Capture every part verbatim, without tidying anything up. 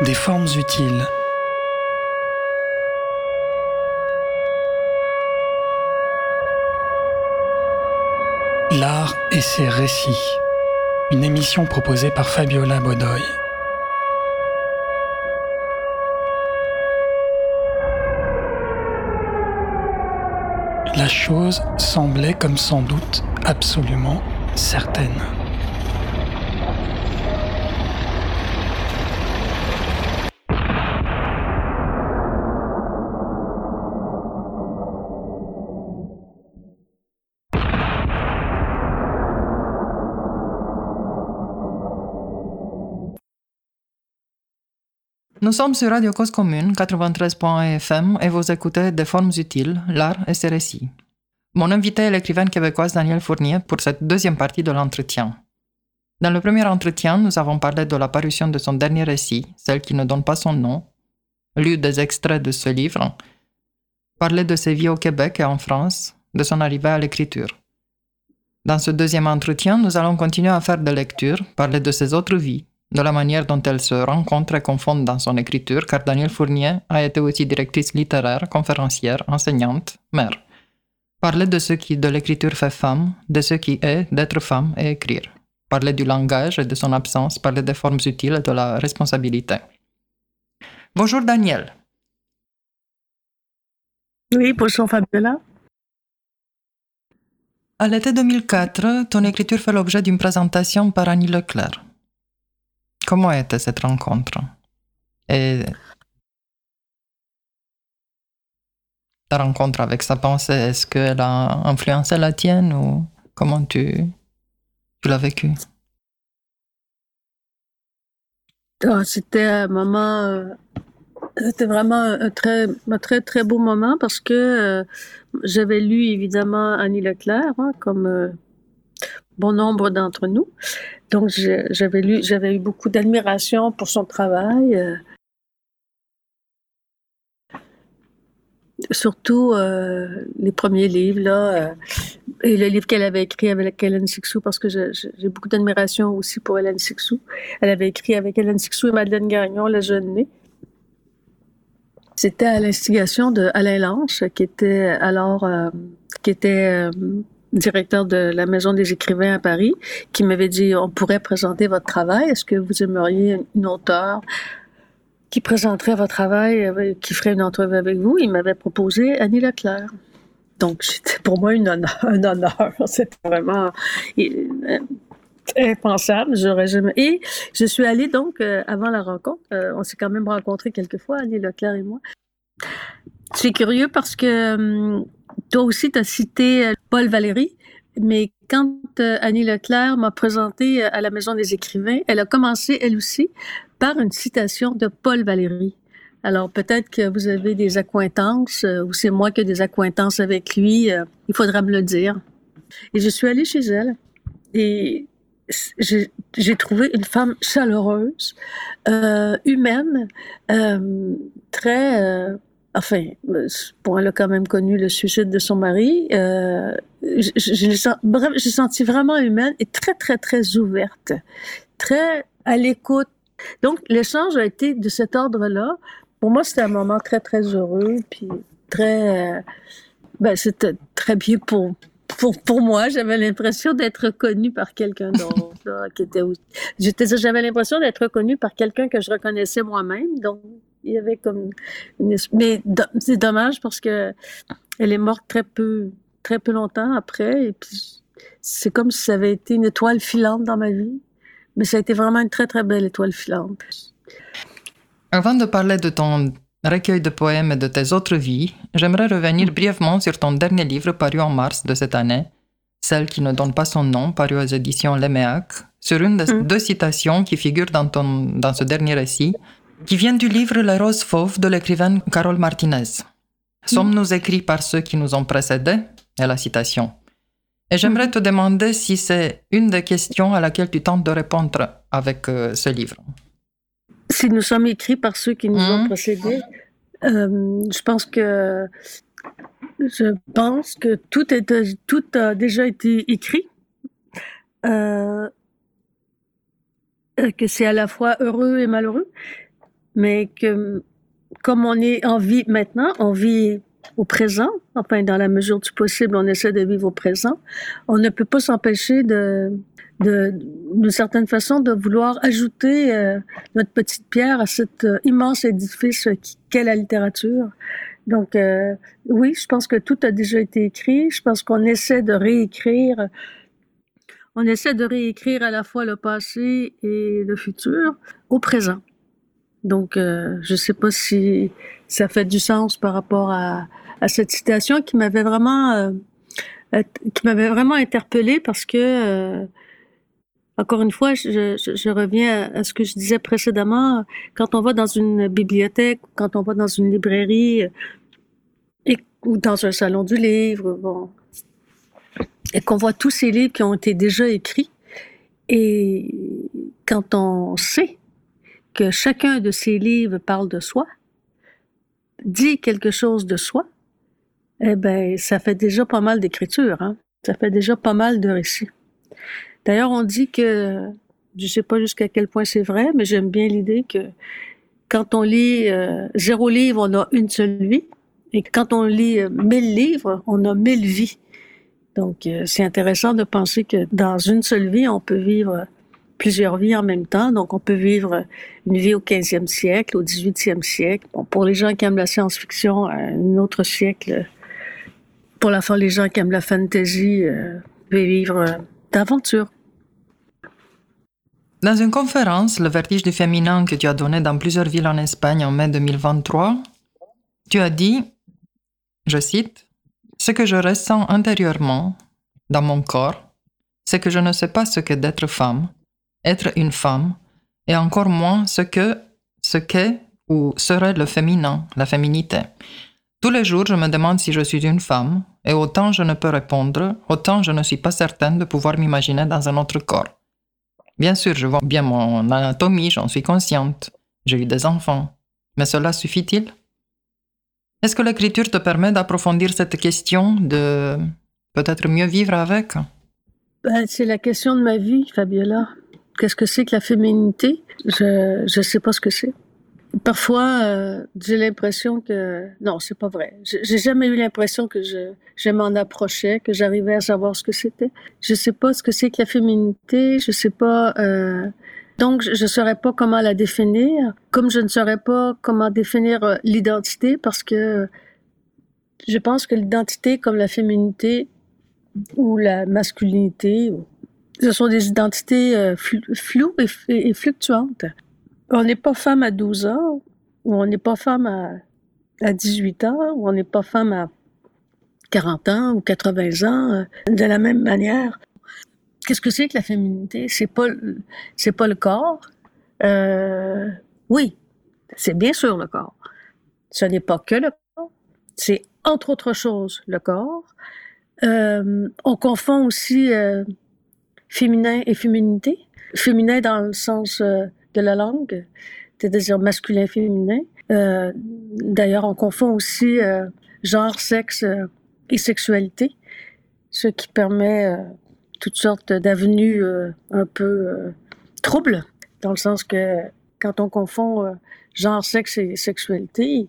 des formes utiles. L'art et ses récits. Une émission proposée par Fabiola Bodoy. La chose semblait comme sans doute absolument certaine. Nous sommes sur Radio Cause Commune, quatre-vingt-treize point F M, et vous écoutez Des formes utiles, l'art et ses récits. Mon invité est l'écrivaine québécoise Danielle Fournier pour cette deuxième partie de l'entretien. Dans le premier entretien, nous avons parlé de la parution de son dernier récit, Celle qui ne donne pas son nom, lu des extraits de ce livre, parlé de ses vies au Québec et en France, de son arrivée à l'écriture. Dans ce deuxième entretien, nous allons continuer à faire des lectures, parler de ses autres vies, de la manière dont elles se rencontrent et confondent dans son écriture, car Danielle Fournier a été aussi directrice littéraire, conférencière, enseignante, mère. Parler de ce qui de l'écriture fait femme, de ce qui est d'être femme et écrire. Parler du langage et de son absence, parler des formes utiles et de la responsabilité. Bonjour Danielle. Oui, bonjour Fabiola. À l'été deux mille quatre, ton écriture fait l'objet d'une présentation par Annie Leclerc. Comment était cette rencontre? Et ta rencontre avec sa pensée, est-ce qu'elle a influencé la tienne ou comment tu, tu l'as vécue? Oh, c'était un moment, euh, c'était vraiment un très, un très très beau moment parce que euh, j'avais lu évidemment Annie Leclerc, hein, comme euh, bon nombre d'entre nous. Donc je, j'avais lu, j'avais eu beaucoup d'admiration pour son travail. Euh, Surtout euh, les premiers livres, là, euh, et le livre qu'elle avait écrit avec Hélène Sixou, parce que je, je, j'ai beaucoup d'admiration aussi pour Hélène Sixou. Elle avait écrit avec Hélène Sixou et Madeleine Gagnon, La jeune née. C'était à l'instigation de Alain Lanche, qui était alors euh, qui était euh, directeur de la Maison des écrivains à Paris, qui m'avait dit on pourrait présenter votre travail. Est-ce que vous aimeriez une auteure qui présenterait votre travail, euh, qui ferait une entrevue avec vous? Il m'avait proposé Annie Leclerc. Donc, c'était pour moi une honneur, un honneur. C'était vraiment euh, impensable. J'aurais jamais. Et je suis allée donc, euh, avant la rencontre, euh, on s'est quand même rencontrés quelques fois, Annie Leclerc et moi. C'est curieux parce que euh, toi aussi, tu as cité euh, Paul Valéry, mais quand euh, Annie Leclerc m'a présenté à la Maison des écrivains, elle a commencé, elle aussi, par une citation de Paul Valéry. Alors, peut-être que vous avez des accointances, euh, ou c'est moi qui ai des accointances avec lui, euh, il faudra me le dire. Et je suis allée chez elle, et j'ai, j'ai trouvé une femme chaleureuse, euh, humaine, euh, très... Euh, enfin, bon, elle a quand même connu le suicide de son mari. Euh, je, je, je, bref, j'ai senti vraiment humaine et très, très, très ouverte, très à l'écoute. Donc, l'échange a été de cet ordre-là. Pour moi, c'était un moment très, très heureux, puis très... Euh, ben, c'était très bien pour, pour, pour moi. J'avais l'impression d'être reconnue par quelqu'un d'autre, là, qui était... J'étais, j'avais l'impression d'être reconnue par quelqu'un que je reconnaissais moi-même, donc il y avait comme une... Mais c'est dommage parce que elle est morte très peu, très peu longtemps après, et puis c'est comme si ça avait été une étoile filante dans ma vie. Mais ça a été vraiment une très, très belle étoile filante. Avant de parler de ton recueil de poèmes et de tes autres vies, j'aimerais revenir brièvement sur ton dernier livre paru en mars de cette année, Celle qui ne donne pas son nom, paru aux éditions Leméac, sur une des mmh. deux citations qui figurent dans, ton, dans ce dernier récit, qui viennent du livre Les roses fauves de l'écrivaine Carole Martinez. Mmh. Sommes-nous écrits par ceux qui nous ont précédés? Et la citation. Et j'aimerais te demander si c'est une des questions à laquelle tu tentes de répondre avec euh, ce livre. Si nous sommes écrits par ceux qui nous mmh. ont précédés, euh, je pense que je pense que tout, est, tout a déjà été écrit, euh, que c'est à la fois heureux et malheureux. mais que comme on est en vie maintenant, on vit au présent, enfin dans la mesure du possible, on essaie de vivre au présent, on ne peut pas s'empêcher de, de d'une certaine façon, de vouloir ajouter euh, notre petite pierre à cet euh, immense édifice qu'est la littérature. Donc, euh, oui, je pense que tout a déjà été écrit. Je pense qu'on essaie de réécrire. On essaie de réécrire à la fois le passé et le futur au présent. Donc, euh, je ne sais pas si ça fait du sens par rapport à, à cette citation qui m'avait vraiment, euh, qui m'avait vraiment interpellée parce que, euh, encore une fois, je, je, je reviens à, à ce que je disais précédemment. Quand on va dans une bibliothèque, quand on va dans une librairie et, ou dans un salon du livre, bon, et qu'on voit tous ces livres qui ont été déjà écrits, et quand on sait que chacun de ces livres parle de soi, dit quelque chose de soi, eh ben, ça fait déjà pas mal d'écriture, hein? Ça fait déjà pas mal de récits. D'ailleurs, on dit que, je sais pas jusqu'à quel point c'est vrai, mais j'aime bien l'idée que quand on lit euh, zéro livre, on a une seule vie, et quand on lit euh, mille livres, on a mille vies. Donc, euh, c'est intéressant de penser que dans une seule vie, on peut vivre plusieurs vies en même temps. Donc, on peut vivre une vie au quinzième siècle, au dix-huitième siècle. Bon, pour les gens qui aiment la science-fiction, un autre siècle. Pour la fin, les gens qui aiment la fantasy, euh, peuvent vivre euh, d'aventures. Dans une conférence, Le vertige du féminin que tu as donné dans plusieurs villes en Espagne en mai deux mille vingt-trois, tu as dit, je cite, « Ce que je ressens intérieurement, dans mon corps, c'est que je ne sais pas ce qu'est d'être femme, être une femme, et encore moins ce que, ce qu'est ou serait le féminin, la féminité. Tous les jours, je me demande si je suis une femme, et autant je ne peux répondre, autant je ne suis pas certaine de pouvoir m'imaginer dans un autre corps. Bien sûr, je vois bien mon anatomie, j'en suis consciente. J'ai eu des enfants. Mais cela suffit-il? Est-ce que l'écriture te permet d'approfondir cette question, de peut-être mieux vivre avec? Ben, c'est la question de ma vie, Fabiola. Qu'est-ce que c'est que la féminité? Je je sais pas ce que c'est. Parfois, euh, j'ai l'impression que... Non, c'est pas vrai. J'ai jamais eu l'impression que je, je m'en approchais, que j'arrivais à savoir ce que c'était. Je sais pas ce que c'est que la féminité, je sais pas... Euh... Donc, je ne saurais pas comment la définir, comme je ne saurais pas comment définir euh, l'identité, parce que je pense que l'identité, comme la féminité ou la masculinité, ce sont des identités euh, fl- floues et, et, et fluctuantes. On n'est pas femme à douze ans, ou on n'est pas femme à, à dix-huit ans, ou on n'est pas femme à quarante ans ou quatre-vingts ans, euh, de la même manière. Qu'est-ce que c'est que la féminité? C'est pas, c'est pas le corps. Euh, oui, c'est bien sûr le corps. Ce n'est pas que le corps. C'est entre autres choses le corps. Euh, on confond aussi euh, féminin et féminité. Féminin dans le sens euh, de la langue, c'est-à-dire masculin-féminin. Euh, d'ailleurs, on confond aussi euh, genre, sexe euh, et sexualité, ce qui permet euh, toutes sortes d'avenues euh, un peu euh, troubles, dans le sens que quand on confond euh, genre, sexe et sexualité,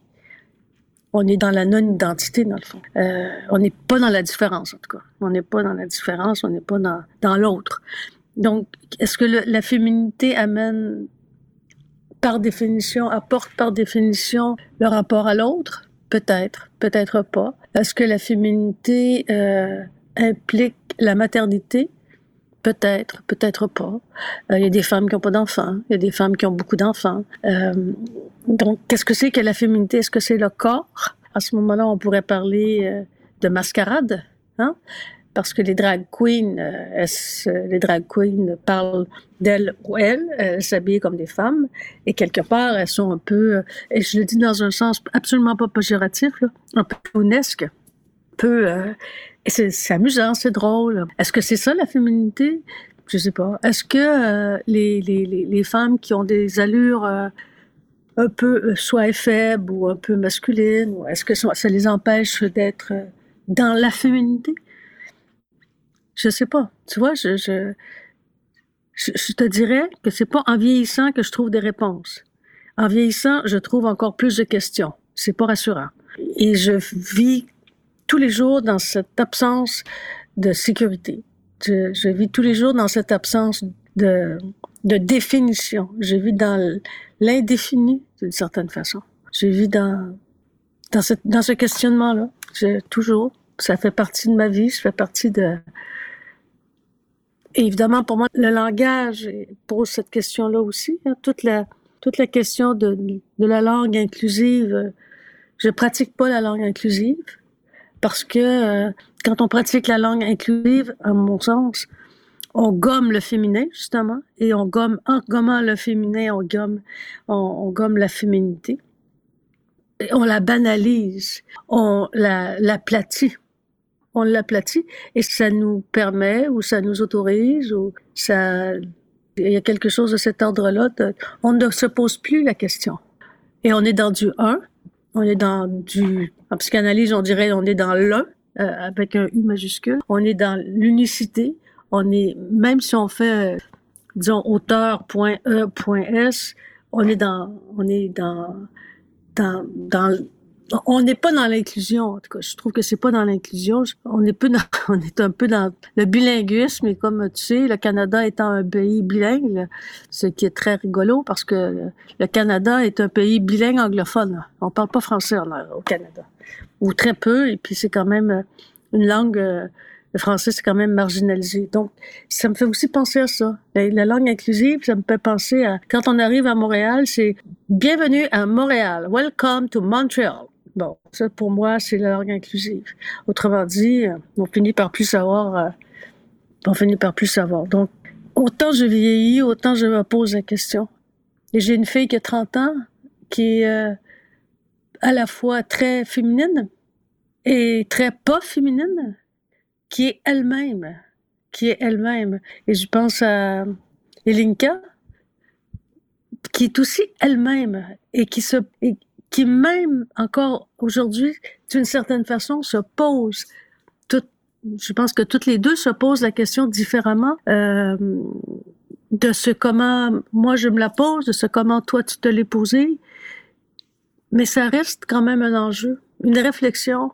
on est dans la non-identité, dans le fond. Euh, on n'est pas dans la différence, en tout cas. On n'est pas dans la différence, on n'est pas dans, dans l'autre. Donc, est-ce que le, la féminité amène, par définition, apporte par définition le rapport à l'autre? Peut-être, peut-être pas. Est-ce que la féminité euh, implique la maternité? Peut-être, peut-être pas. Il euh, y a des femmes qui n'ont pas d'enfants, il y a des femmes qui ont beaucoup d'enfants. Euh, donc, qu'est-ce que c'est que la féminité? Est-ce que c'est le corps? À ce moment-là, on pourrait parler euh, de mascarade, hein? Parce que les drag queens, euh, les drag queens parlent d'elles ou elles, elles s'habillent comme des femmes, et quelque part, elles sont un peu, euh, et je le dis dans un sens absolument pas péjoratif, là, un peu clownesque, un peu, euh, et c'est, c'est amusant, c'est drôle. Est-ce que c'est ça la féminité? Je sais pas. Est-ce que euh, les, les, les, les femmes qui ont des allures euh, un peu soit faibles ou un peu masculines, ou est-ce que ça, ça les empêche d'être dans la féminité? Je sais pas. Tu vois, je, je, je, je te dirais que c'est pas en vieillissant que je trouve des réponses. En vieillissant, je trouve encore plus de questions. C'est pas rassurant. Et je vis tous les jours dans cette absence de sécurité. Je, je vis tous les jours dans cette absence de, de définition. Je vis dans l'indéfini, d'une certaine façon. Je vis dans, dans, ce, dans ce questionnement-là. Je, toujours. Ça fait partie de ma vie. Ça fait partie de... Et évidemment, pour moi, le langage pose cette question-là aussi. Hein, toute la... Toute la question de, de la langue inclusive, je pratique pas la langue inclusive parce que euh, quand on pratique la langue inclusive, à mon sens, on gomme le féminin, justement, et on gomme, en gommant le féminin, on gomme, on, on gomme la féminité. Et on la banalise, on la, l'aplatit. On l'aplatit et ça nous permet ou ça nous autorise ou ça... Il y a quelque chose de cet ordre-là. De, on ne se pose plus la question. Et on est dans du un. On est dans du... En psychanalyse, on dirait on est dans l'un, euh, avec un U majuscule. On est dans l'unicité. On est... Même si on fait, euh, disons, auteur.e.s, on est dans... On est dans... dans, dans on n'est pas dans l'inclusion, en tout cas. Je trouve que c'est pas dans l'inclusion. On est, peu dans, on est un peu dans le bilinguisme, et comme tu sais, le Canada étant un pays bilingue, ce qui est très rigolo parce que le Canada est un pays bilingue anglophone. On parle pas français au Canada, ou très peu, et puis c'est quand même une langue, le français c'est quand même marginalisé. Donc, ça me fait aussi penser à ça. La, la langue inclusive, ça me fait penser à, quand on arrive à Montréal, c'est « Bienvenue à Montréal, welcome to Montreal ». Bon, ça pour moi, c'est la langue inclusive. Autrement dit, on finit par plus savoir, euh, on finit par plus savoir. Donc, autant je vieillis, autant je me pose la question. Et j'ai une fille qui a trente ans, qui est euh, à la fois très féminine et très pas féminine, qui est elle-même, qui est elle-même. Et je pense à Elinka, qui est aussi elle-même et qui se... Et, qui même encore aujourd'hui, d'une certaine façon, se pose. Tout, je pense que toutes les deux se posent la question différemment euh, de ce comment moi je me la pose, de ce comment toi tu te l'es posé. Mais ça reste quand même un enjeu, une réflexion.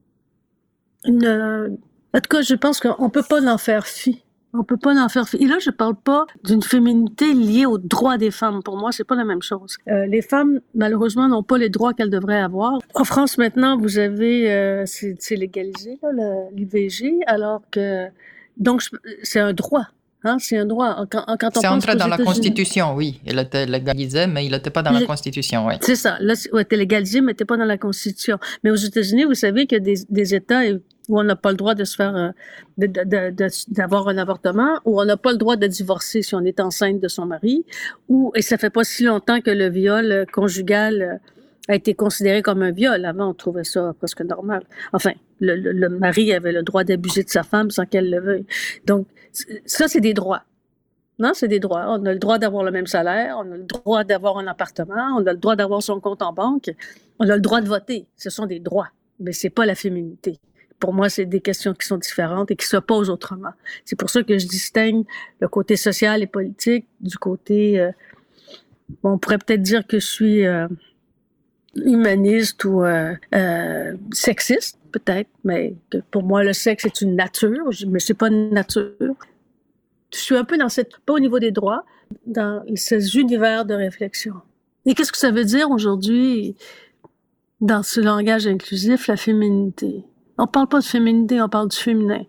Une, euh, en tout cas, je pense qu'on peut pas en faire fi. On peut pas en faire fi. Et là, je parle pas d'une féminité liée aux droits des femmes. Pour moi, c'est pas la même chose. Euh, les femmes, malheureusement, n'ont pas les droits qu'elles devraient avoir. En France, maintenant, vous avez, euh, c'est, c'est légalisé, là, l'I V G, alors que, donc, c'est un droit. Hein, c'est un droit. Quand, quand on c'est entré dans la États-Unis, Constitution, oui. Il était légalisé, mais il n'était pas dans la Constitution, oui. C'est ça. Là, il était légalisé, mais il n'était pas dans la Constitution. Mais aux États-Unis, vous savez qu'il y a des, des États où on n'a pas le droit de se faire, de, de, de, de, d'avoir un avortement, où on n'a pas le droit de divorcer si on est enceinte de son mari, ou, et ça fait pas si longtemps que le viol conjugal a été considéré comme un viol. Avant, on trouvait ça presque normal. Enfin, le, le, le mari avait le droit d'abuser de sa femme sans qu'elle le veuille. Donc, ça, c'est des droits. Non, c'est des droits. On a le droit d'avoir le même salaire, on a le droit d'avoir un appartement, on a le droit d'avoir son compte en banque, on a le droit de voter. Ce sont des droits, mais c'est pas la féminité. Pour moi, c'est des questions qui sont différentes et qui se posent autrement. C'est pour ça que je distingue le côté social et politique du côté... Euh, on pourrait peut-être dire que je suis euh, humaniste ou euh, euh, sexiste, peut-être, mais que pour moi, le sexe est une nature, mais c'est pas une nature. Je suis un peu dans cette... Pas au niveau des droits, dans ces univers de réflexion. Et qu'est-ce que ça veut dire aujourd'hui, dans ce langage inclusif, la féminité? On parle pas de féminité, on parle du féminin.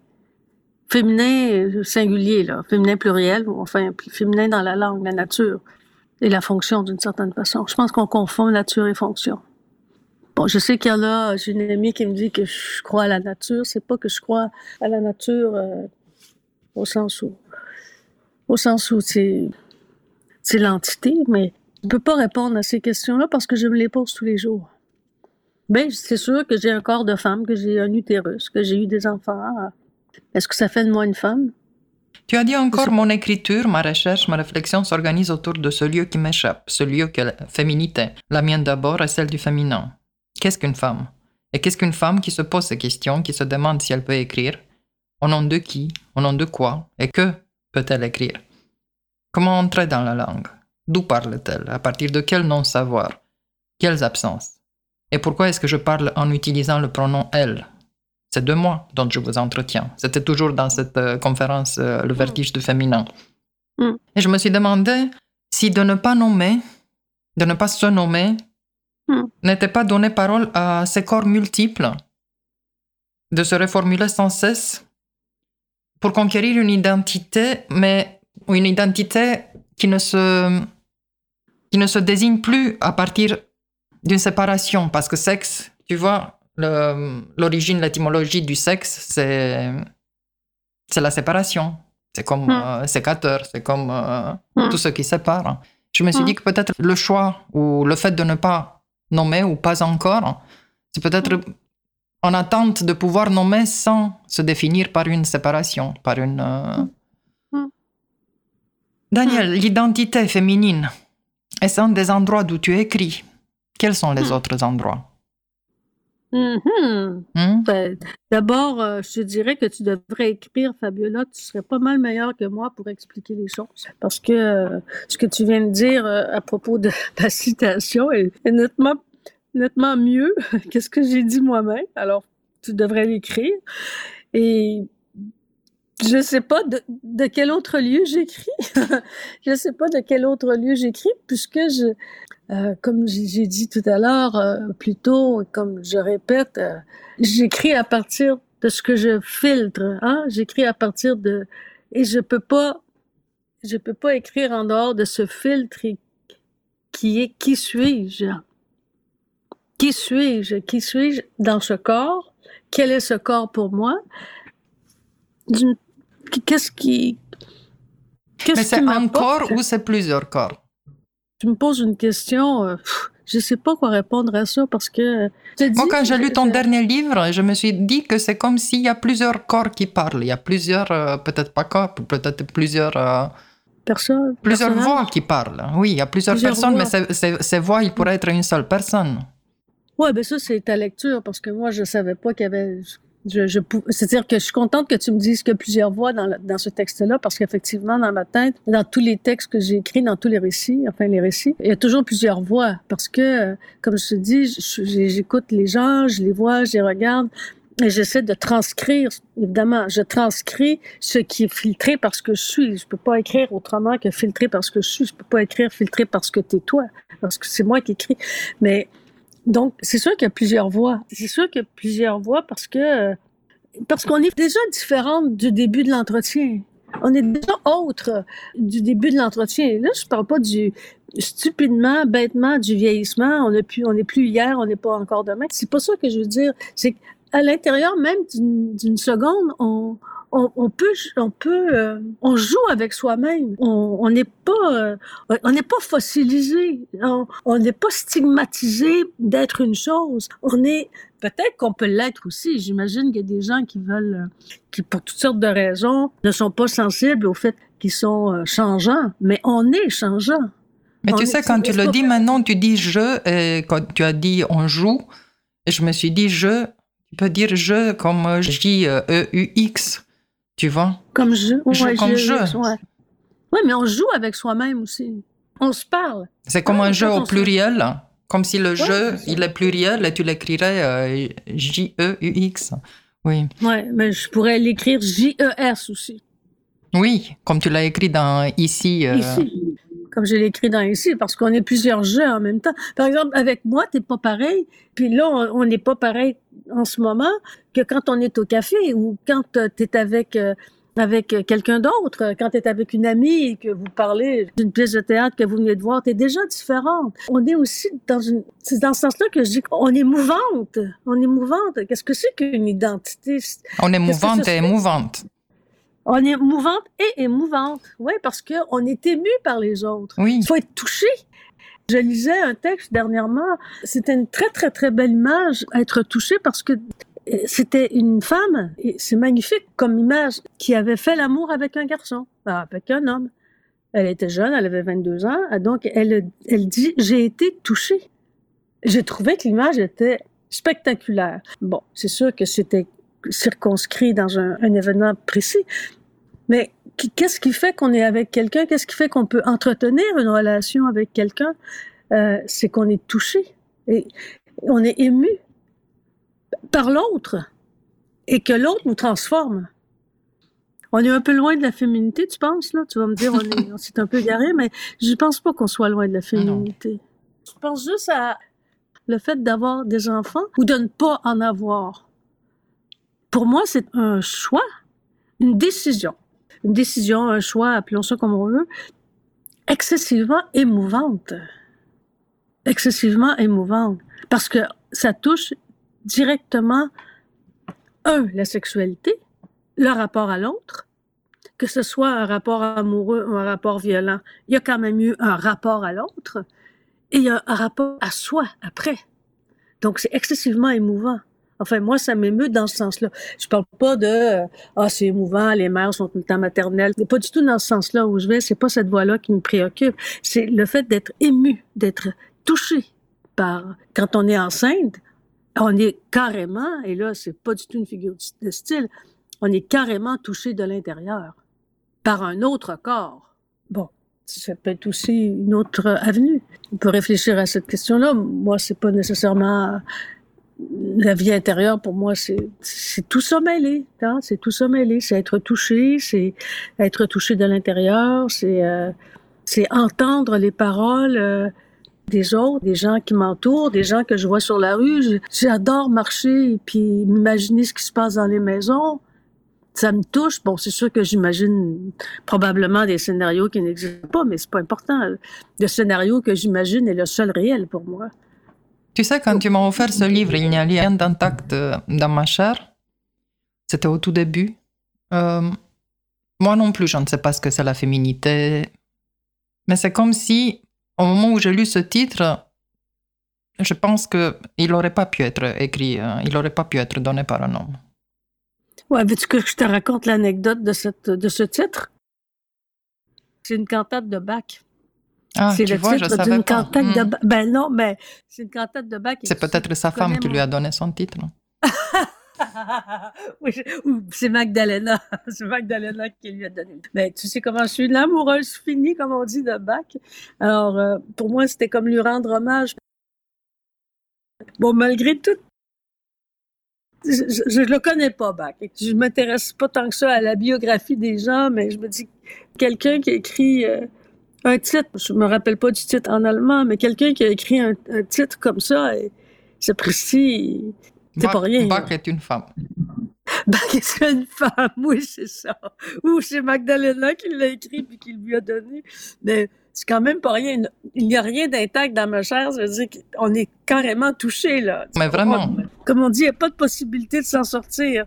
Féminin singulier, là. Féminin pluriel, ou enfin, féminin dans la langue, la nature et la fonction d'une certaine façon. Je pense qu'on confond nature et fonction. Bon, je sais qu'il y en a, j'ai une amie qui me dit que je crois à la nature. C'est pas que je crois à la nature euh, au sens où, au sens où c'est, c'est l'entité, mais je peux pas répondre à ces questions-là parce que je me les pose tous les jours. Ben, c'est sûr que j'ai un corps de femme, que j'ai un utérus, que j'ai eu des enfants. Est-ce que ça fait de moi une femme? Tu as dit encore, mon écriture, ma recherche, ma réflexion s'organise autour de ce lieu qui m'échappe, ce lieu que la féminité, la mienne d'abord et celle du féminin. Qu'est-ce qu'une femme? Et qu'est-ce qu'une femme qui se pose ces questions, qui se demande si elle peut écrire? Au nom de qui? Au nom de quoi? Et que peut-elle écrire? Comment entrer dans la langue? D'où parle-t-elle? À partir de quel non-savoir? Quelles absences? Et pourquoi est-ce que je parle en utilisant le pronom « elle » ? C'est de moi dont je vous entretiens. C'était toujours dans cette euh, conférence euh, Le vertige du féminin. Mm. Et je me suis demandé si de ne pas nommer, de ne pas se nommer, mm. n'était pas donner parole à ces corps multiples, de se reformuler sans cesse pour conquérir une identité, mais une identité qui ne se, qui ne se désigne plus à partir d'une séparation. Parce que sexe, tu vois, le, l'origine, l'étymologie du sexe, c'est, c'est la séparation. C'est comme mm. euh, sécateur, c'est comme euh, mm. tout ce qui sépare. Je me suis mm. dit que peut-être le choix ou le fait de ne pas nommer ou pas encore, c'est peut-être mm. en attente de pouvoir nommer sans se définir par une séparation, par une... Euh... Mm. Daniel, mm. l'identité féminine, est-ce un des endroits d'où tu écris? Quels sont les mm. autres endroits? Mm-hmm. Mm? Ben, d'abord, euh, je te dirais que tu devrais écrire, Fabiola, tu serais pas mal meilleure que moi pour expliquer les choses. Parce que euh, ce que tu viens de dire euh, à propos de ta citation est, est nettement, nettement mieux que ce que j'ai dit moi-même. Alors, tu devrais l'écrire. Et je sais pas de, de quel autre lieu j'écris. Je sais pas de quel autre lieu j'écris, puisque je... Euh, comme j'ai dit tout à l'heure, euh, plus tôt, comme je répète, euh, j'écris à partir de ce que je filtre, hein? J'écris à partir de... Et je peux pas, je peux pas écrire en dehors de ce filtre qui est « qui suis-je » ? Qui suis-je? Qui suis-je dans ce corps? Quel est ce corps pour moi? Qu'est-ce qui... Qu'est-ce Mais c'est qui un corps ou c'est plusieurs corps? Tu me poses une question, euh, pff, je sais pas quoi répondre à ça parce que... Moi, dis, quand j'ai lu ton je... dernier livre, je me suis dit que c'est comme s'il y a plusieurs corps qui parlent. Il y a plusieurs, euh, peut-être pas corps, peut-être plusieurs... Euh, personnes. Plusieurs voix qui parlent. Oui, il y a plusieurs, plusieurs personnes, voix. Mais ces, ces, ces voix, ils pourraient être une seule personne. Oui, bien ça, c'est ta lecture parce que moi, je savais pas qu'il y avait... Je, je, c'est-à-dire que je suis contente que tu me dises qu'il y a plusieurs voix dans, la, dans ce texte-là, parce qu'effectivement, dans ma tête, dans tous les textes que j'ai écrits, dans tous les récits, enfin les récits, il y a toujours plusieurs voix, parce que, comme je te dis, je, j'écoute les gens, je les vois, je les regarde, et j'essaie de transcrire, évidemment, je transcris ce qui est filtré parce que je suis. Je peux pas écrire autrement que filtré parce que je suis. Je peux pas écrire filtré parce que t'es toi, parce que c'est moi qui écris. Mais donc, c'est sûr qu'il y a plusieurs voix. C'est sûr qu'il y a plusieurs voix parce que parce qu'on est déjà différente du début de l'entretien. On est déjà autre du début de l'entretien. Là, je parle pas du stupidement, bêtement du vieillissement. On est plus, on est plus hier, on n'est pas encore demain. C'est pas ça que je veux dire. C'est qu'à l'intérieur même d'une, d'une seconde, on On, on peut, on peut, euh, on joue avec soi-même. On n'est pas, euh, on n'est pas fossilisé. On n'est pas stigmatisé d'être une chose. On est, peut-être qu'on peut l'être aussi. J'imagine qu'il y a des gens qui veulent, qui pour toutes sortes de raisons ne sont pas sensibles au fait qu'ils sont euh, changeants. Mais on est changeant. Mais on tu est, sais, quand tu le dis maintenant, tu dis je, et quand tu as dit on joue, et je me suis dit je, tu peux dire je comme J E U X. Tu vois? Comme je. je ouais, comme je. Ouais. Oui, mais on joue avec soi-même aussi. On se parle. C'est comme ah, un jeu au pluriel. Se... Comme si le ouais, jeu, il est pluriel et tu l'écrirais euh, J E U X. Oui. Oui, mais je pourrais l'écrire J E S aussi. Oui, comme tu l'as écrit dans Ici. Euh... Ici. Comme je l'ai écrit dans Ici, parce qu'on est plusieurs jeux en même temps. Par exemple, avec moi, t'es pas pareil. Puis là, on n'est pas pareil en ce moment que quand on est au café ou quand t'es avec euh, avec quelqu'un d'autre, quand t'es avec une amie et que vous parlez d'une pièce de théâtre que vous venez de voir, t'es déjà différente. On est aussi dans une... C'est dans ce sens-là que je dis qu'on est mouvante. On est mouvante. Qu'est-ce que c'est qu'une identité? On est mouvante et émouvante. On est mouvante et émouvante. Oui, parce qu'on est ému par les autres. Oui. Il faut être touché. Je lisais un texte dernièrement. C'était une très, très, très belle image, être touché, parce que c'était une femme, et c'est magnifique comme image, qui avait fait l'amour avec un garçon, avec un homme. Elle était jeune, elle avait vingt-deux ans, donc elle, elle dit « J'ai été touchée ». J'ai trouvé que l'image était spectaculaire. Bon, c'est sûr que c'était circonscrit dans un, un événement précis, mais qu'est-ce qui fait qu'on est avec quelqu'un? Qu'est-ce qui fait qu'on peut entretenir une relation avec quelqu'un? Euh, c'est qu'on est touché et on est ému par l'autre et que l'autre nous transforme. On est un peu loin de la féminité, tu penses, là? Tu vas me dire, on, est, on s'est un peu égaré, mais je pense pas qu'on soit loin de la féminité. Non. Je pense juste à le fait d'avoir des enfants ou de ne pas en avoir. Pour moi, c'est un choix, une décision. Une décision, un choix, appelons ça comme on veut, excessivement émouvante. Excessivement émouvante. Parce que ça touche directement, un, la sexualité, le rapport à l'autre, que ce soit un rapport amoureux ou un rapport violent, il y a quand même eu un rapport à l'autre et il y a un rapport à soi après. Donc, c'est excessivement émouvant. Enfin, moi, ça m'émeut dans ce sens-là. Je parle pas de euh, « Ah, c'est émouvant, les mères sont tout le temps maternelles ». C'est pas du tout dans ce sens-là où je vais. C'est pas cette voie-là qui me préoccupe. C'est le fait d'être ému, d'être touché par... Quand on est enceinte, on est carrément, et là, c'est pas du tout une figure de style, on est carrément touché de l'intérieur par un autre corps. Bon, ça peut être aussi une autre avenue. On peut réfléchir à cette question-là. Moi, c'est pas nécessairement... La vie intérieure, pour moi, c'est, c'est tout ça mêlé. Hein? C'est tout ça mêlé. C'est être touché, c'est être touché de l'intérieur, c'est, euh, c'est entendre les paroles euh, des autres, des gens qui m'entourent, des gens que je vois sur la rue. Je, j'adore marcher et puis m'imaginer ce qui se passe dans les maisons. Ça me touche. Bon, c'est sûr que j'imagine probablement des scénarios qui n'existent pas, mais c'est pas important. Le scénario que j'imagine est le seul réel pour moi. Tu sais, quand tu m'as offert ce livre, Il n'y a rien d'intact dans ma chair, c'était au tout début. Euh, moi non plus, je ne sais pas ce que c'est la féminité. Mais c'est comme si, au moment où j'ai lu ce titre, je pense qu'il n'aurait pas pu être écrit, il n'aurait pas pu être donné par un homme. Ouais, veux-tu que je te raconte l'anecdote de, cette, de ce titre? C'est une cantate de Bach. Ah, c'est tu le vois, titre je savais d'une pas. cantate Mm. de Bach. Ben non, mais c'est une cantate de Bach. C'est peut-être sa femme qui lui a donné son titre. Oui, c'est Magdalena. C'est Magdalena qui lui a donné. Mais tu sais comment je suis une amoureuse finie, comme on dit, de Bach. Alors, euh, pour moi, c'était comme lui rendre hommage. Bon, malgré tout, je, je, je le connais pas, Bach. Je m'intéresse pas tant que ça à la biographie des gens, mais je me dis, quelqu'un qui écrit euh, un titre, je me rappelle pas du titre en allemand, mais quelqu'un qui a écrit un, un titre comme ça, et c'est précis, c'est Bach, pas rien. Bach est une femme. Bach est une femme, oui, c'est ça. Ou c'est Magdalena qui l'a écrit puis qui lui a donné. Mais c'est quand même pas rien. Il n'y a rien d'intact dans ma chair. Ça veut dire qu'on est carrément touché, là. Mais vraiment. On, comme on dit, il n'y a pas de possibilité de s'en sortir.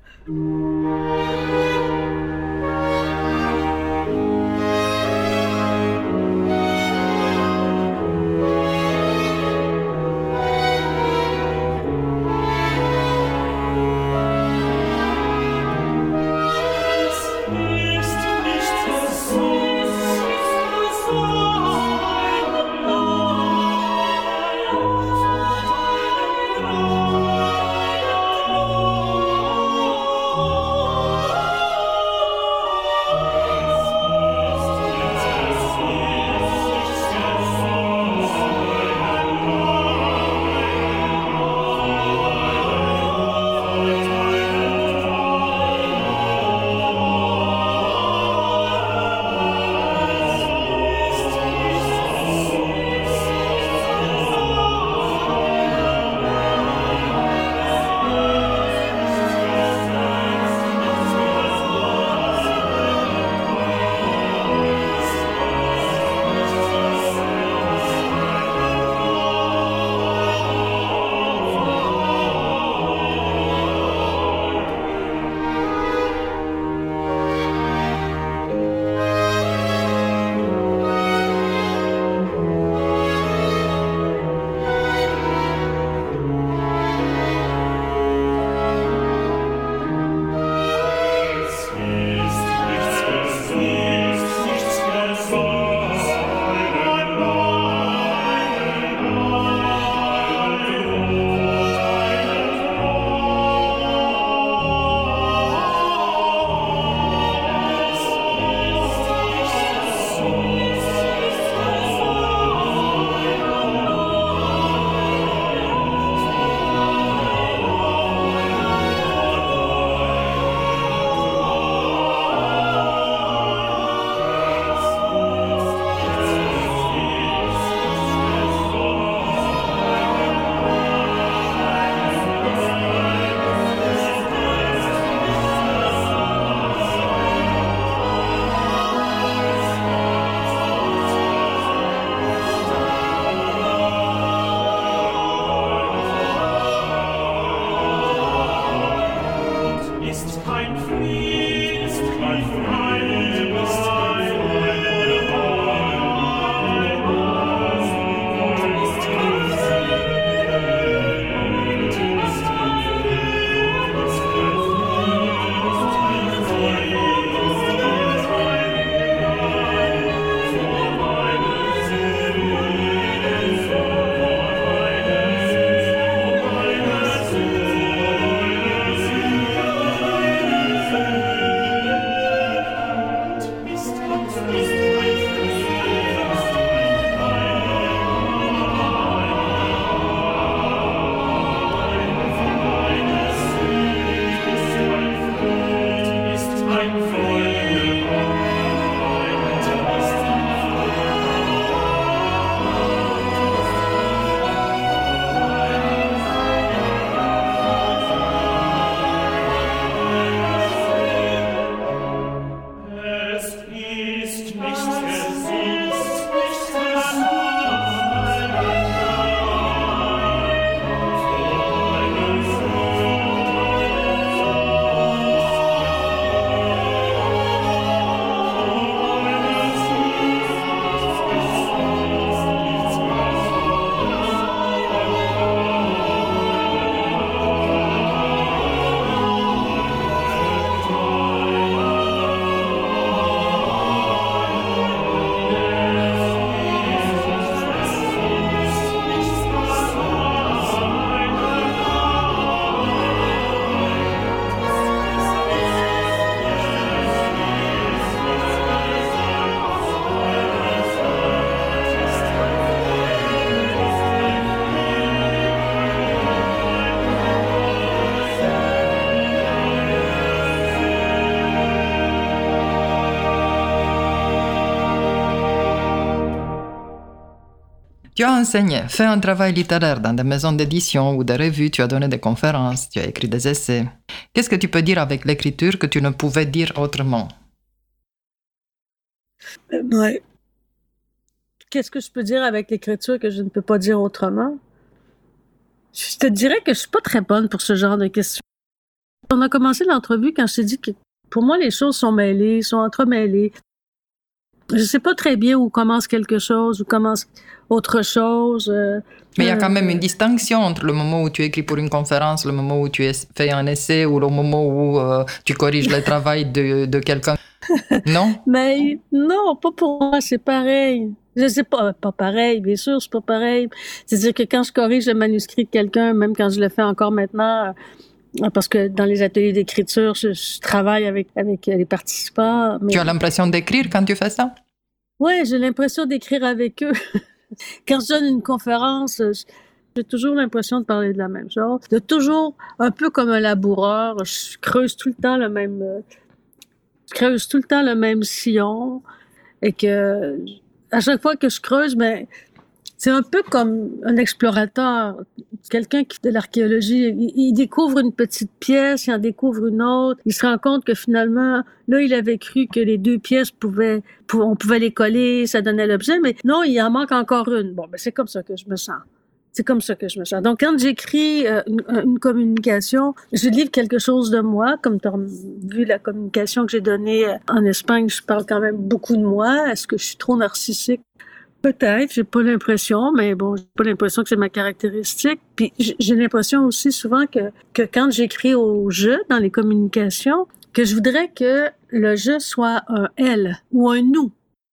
Tu as enseigné, fait un travail littéraire dans des maisons d'édition ou des revues, tu as donné des conférences, tu as écrit des essais. Qu'est-ce que tu peux dire avec l'écriture que tu ne pouvais dire autrement? Ouais. Qu'est-ce que je peux dire avec l'écriture que je ne peux pas dire autrement? Je te dirais que je suis pas très bonne pour ce genre de questions. On a commencé l'entrevue quand je t'ai dit que pour moi, les choses sont mêlées, sont entremêlées. Je sais pas très bien où commence quelque chose, où commence autre chose. Euh, Mais il y a quand euh, même une distinction entre le moment où tu écris pour une conférence, le moment où tu fais un essai ou le moment où euh, tu corriges le travail de, de quelqu'un. Non? Mais non, pas pour moi, c'est pareil. Je sais pas, pas pareil, bien sûr, c'est pas pareil. C'est-à-dire que quand je corrige le manuscrit de quelqu'un, même quand je le fais encore maintenant, euh, parce que dans les ateliers d'écriture, je, je travaille avec, avec les participants. Mais... Tu as l'impression d'écrire quand tu fais ça? Oui, j'ai l'impression d'écrire avec eux. Quand je donne une conférence, j'ai toujours l'impression de parler de la même chose, de toujours, un peu comme un laboureur, je creuse tout le temps le même, je creuse tout le temps le même sillon, et que à chaque fois que je creuse, ben, c'est un peu comme un explorateur, quelqu'un qui fait de l'archéologie. Il, il découvre une petite pièce, il en découvre une autre. Il se rend compte que finalement, là, il avait cru que les deux pièces pouvaient, on pouvait les coller, ça donnait l'objet, mais non, il en manque encore une. Bon, ben c'est comme ça que je me sens. C'est comme ça que je me sens. Donc, quand j'écris euh, une, une communication, je livre quelque chose de moi, comme tu as vu la communication que j'ai donnée en Espagne, je parle quand même beaucoup de moi. Est-ce que je suis trop narcissique? Peut-être, j'ai pas l'impression, mais bon, j'ai pas l'impression que c'est ma caractéristique. Puis j'ai l'impression aussi souvent que, que quand j'écris au je dans les communications, que je voudrais que le je soit un elle ou un nous.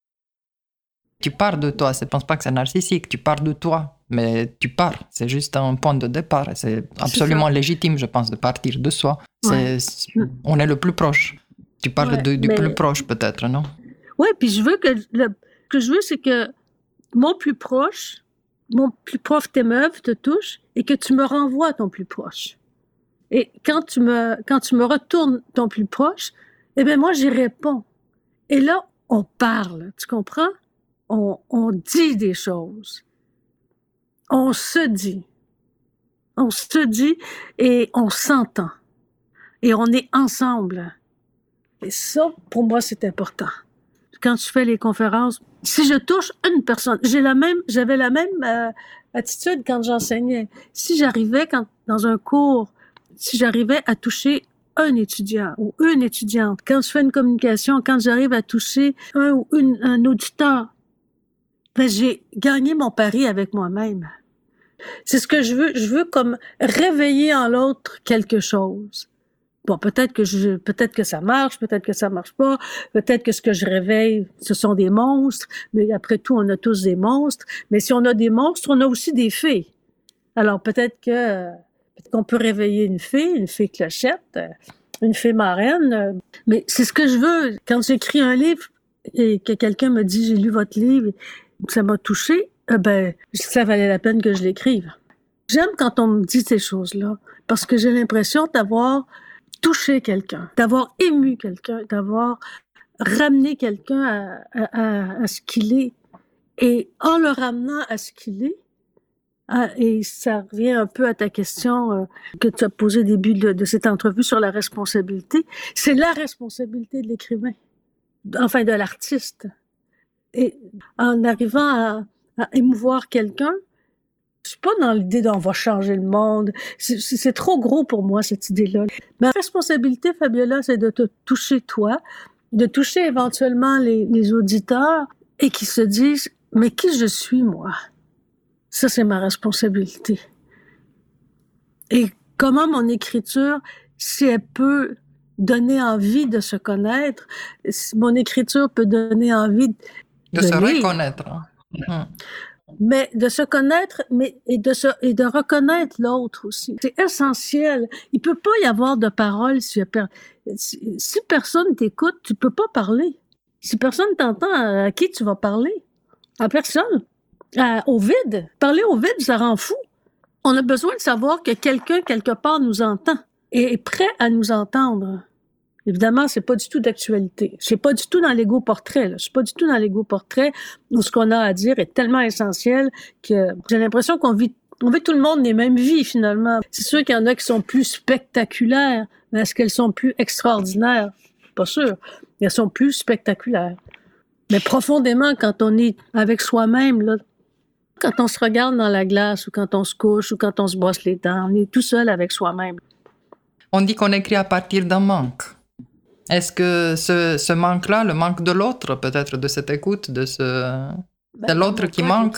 Tu pars de toi, je ne pense pas que c'est narcissique, tu pars de toi, mais tu pars, c'est juste un point de départ, c'est absolument c'est légitime, je pense, de partir de soi. Ouais. C'est, on est le plus proche. Tu parles ouais, de, du mais... plus proche peut-être, non? Oui, puis je veux que, le, que je veux, c'est que mon plus proche, mon plus proche t'émeuve, te touche, et que tu me renvoies ton plus proche. Et quand tu me, quand tu me retournes ton plus proche, eh bien, moi, j'y réponds. Et là, on parle, tu comprends? On, on dit des choses. On se dit. On se dit et on s'entend. Et on est ensemble. Et ça, pour moi, c'est important. Quand je fais les conférences, si je touche une personne, j'ai la même, j'avais la même euh, attitude quand j'enseignais. Si j'arrivais quand, dans un cours, si j'arrivais à toucher un étudiant ou une étudiante, quand je fais une communication, quand j'arrive à toucher un ou une, un auditeur, ben j'ai gagné mon pari avec moi-même. C'est ce que je veux. Je veux comme réveiller en l'autre quelque chose. Bon, peut-être que je, peut-être que ça marche, peut-être que ça marche pas, peut-être que ce que je réveille, ce sont des monstres, mais après tout, on a tous des monstres. Mais si on a des monstres, on a aussi des fées. Alors peut-être que, peut-être qu'on peut réveiller une fée, une fée clochette, une fée marraine. Mais c'est ce que je veux. Quand j'écris un livre et que quelqu'un me dit, j'ai lu votre livre, ça m'a touché, eh ben, ça valait la peine que je l'écrive. J'aime quand on me dit ces choses-là, parce que j'ai l'impression d'avoir touché quelqu'un, d'avoir ému quelqu'un, d'avoir ramené quelqu'un à, à, à, à ce qu'il est. Et en le ramenant à ce qu'il est, à, et ça revient un peu à ta question euh, que tu as posée au début de, de cette entrevue sur la responsabilité, c'est la responsabilité de l'écrivain, enfin de l'artiste. Et en arrivant à, à émouvoir quelqu'un, je suis pas dans l'idée d'on va changer le monde. C'est, c'est trop gros pour moi, cette idée-là. Ma responsabilité, Fabiola, c'est de te toucher toi, de toucher éventuellement les, les auditeurs et qui se disent, mais qui je suis, moi? Ça, c'est ma responsabilité. Et comment mon écriture, si elle peut donner envie de se connaître, si mon écriture peut donner envie de, de, de se lire, reconnaître. Hum. Mais de se connaître, mais et de se et de reconnaître l'autre aussi. C'est essentiel. Il peut pas y avoir de parole si, si, si personne t'écoute, tu peux pas parler. Si personne t'entend, à qui tu vas parler? À personne. À, au vide. Parler au vide, ça rend fou. On a besoin de savoir que quelqu'un, quelque part, nous entend et est prêt à nous entendre. Évidemment, c'est pas du tout d'actualité. Je suis pas du tout dans l'ego portrait, là. Je suis pas du tout dans l'ego portrait où ce qu'on a à dire est tellement essentiel que j'ai l'impression qu'on vit, on vit tout le monde les mêmes vies, finalement. C'est sûr qu'il y en a qui sont plus spectaculaires, mais est-ce qu'elles sont plus extraordinaires? Pas sûr. Elles sont plus spectaculaires. Mais profondément, quand on est avec soi-même, là, quand on se regarde dans la glace ou quand on se couche ou quand on se brosse les dents, on est tout seul avec soi-même. On dit qu'on écrit à partir d'un manque. Est-ce que ce, ce manque-là, le manque de l'autre, peut-être de cette écoute, de ce, ben, c'est l'autre qui cas, manque?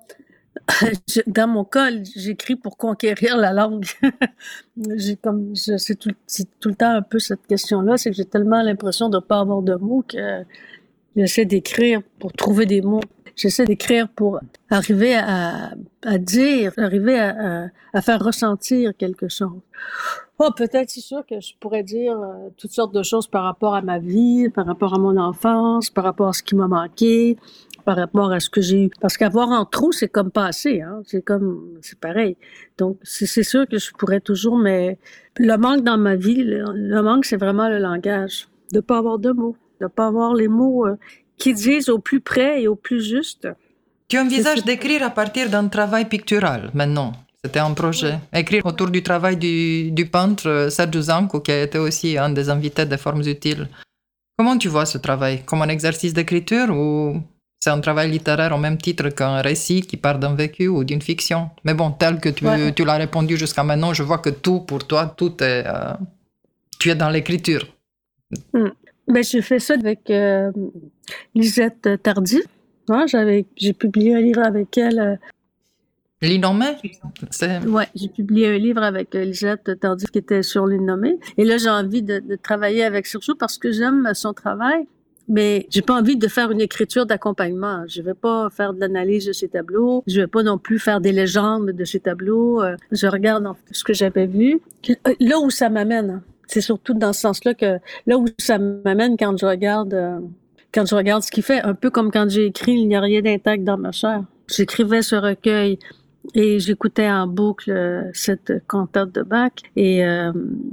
Je, dans mon cas, j'écris pour conquérir la langue. j'ai comme, je, c'est, tout, c'est tout le temps un peu cette question-là, c'est que j'ai tellement l'impression de ne pas avoir de mots que j'essaie d'écrire pour trouver des mots. J'essaie d'écrire pour arriver à, à dire, arriver à, à, à faire ressentir quelque chose. Oh, peut-être, c'est sûr que je pourrais dire euh, toutes sortes de choses par rapport à ma vie, par rapport à mon enfance, par rapport à ce qui m'a manqué, par rapport à ce que j'ai eu. Parce qu'avoir en trop, c'est comme passer, hein. C'est comme, c'est pareil. Donc, c'est, c'est sûr que je pourrais toujours, mais le manque dans ma vie, le, le manque, c'est vraiment le langage. De pas avoir de mots. De pas avoir les mots euh, qui disent au plus près et au plus juste. Tu envisages d'écrire à partir d'un travail pictural, maintenant? C'était un projet. Écrire autour du travail du, du peintre Sergiu Zancu, qui a été aussi un des invités des Formes utiles. Comment tu vois ce travail? Comme un exercice d'écriture ou c'est un travail littéraire au même titre qu'un récit qui part d'un vécu ou d'une fiction? Mais bon, tel que tu, ouais. tu l'as répondu jusqu'à maintenant, je vois que tout, pour toi, tout est... Euh, tu es dans l'écriture. Mm. Ben, j'ai fait ça avec euh, Lisette Tardy. Ouais, j'avais, j'ai publié un livre avec elle. Euh, L'Innommé? C'est... Ouais, j'ai publié un livre avec Lisette Tardy qui était sur l'Innommé. Et là, j'ai envie de, de travailler avec Sergiu parce que j'aime son travail, mais j'ai pas envie de faire une écriture d'accompagnement. Je vais pas faire de l'analyse de ses tableaux. Je vais pas non plus faire des légendes de ses tableaux. Je regarde en fait ce que j'avais vu. Là où ça m'amène, c'est surtout dans ce sens-là que là où ça m'amène quand je regarde, euh, quand je regarde ce qu'il fait, un peu comme quand j'ai écrit Il n'y a rien d'intact dans ma chair. J'écrivais ce recueil et j'écoutais en boucle euh, cette cantate de Bach et euh,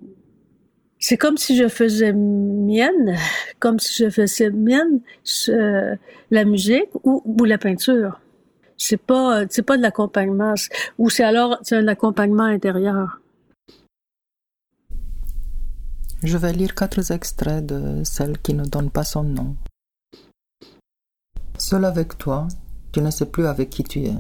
c'est comme si je faisais mienne, comme si je faisais mienne euh, la musique ou, ou la peinture. C'est pas, c'est pas de l'accompagnement, ou c'est alors c'est un accompagnement intérieur. Je vais lire quatre extraits de Celle qui ne donne pas son nom. Seul avec toi, tu ne sais plus avec qui tu es.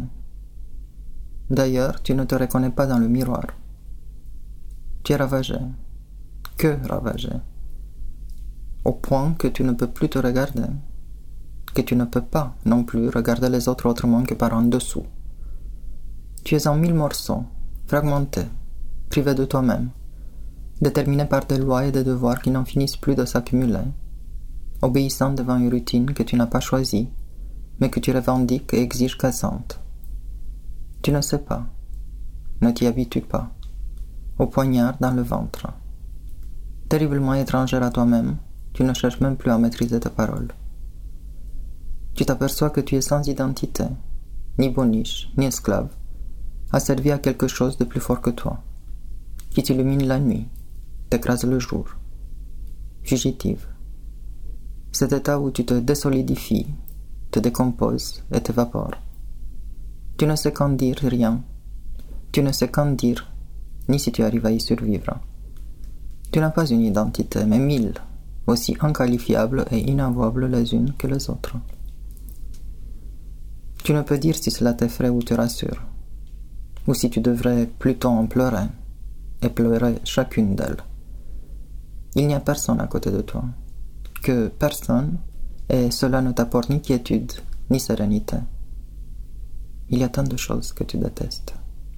D'ailleurs, tu ne te reconnais pas dans le miroir. Tu es ravagé. que ravagé, au point que tu ne peux plus te regarder, que tu ne peux pas non plus regarder les autres autrement que par en dessous. Tu es en mille morceaux, fragmenté, privé de toi-même, déterminé par des lois et des devoirs qui n'en finissent plus de s'accumuler, obéissant devant une routine que tu n'as pas choisie, mais que tu revendiques et exiges cassante. Tu ne sais pas, ne t'y habitues pas, au poignard dans le ventre. Terriblement étrangère à toi-même, tu ne cherches même plus à maîtriser tes paroles. Tu t'aperçois que tu es sans identité, ni boniche, ni esclave, asservi à quelque chose de plus fort que toi, qui t'illumine la nuit, t'écrase le jour. Fugitive. Cet état où tu te désolidifies, te décomposes et t'évapores. Tu ne sais qu'en dire rien. Tu ne sais qu'en dire, ni si tu arrives à y survivre. Tu n'as pas une identité, mais mille, aussi inqualifiables et inavouables les unes que les autres. Tu ne peux dire si cela t'effraie ou te rassure, ou si tu devrais plutôt en pleurer, et pleurer chacune d'elles. Il n'y a personne à côté de toi, que personne, et cela ne t'apporte ni quiétude, ni sérénité. Il y a tant de choses que tu détestes.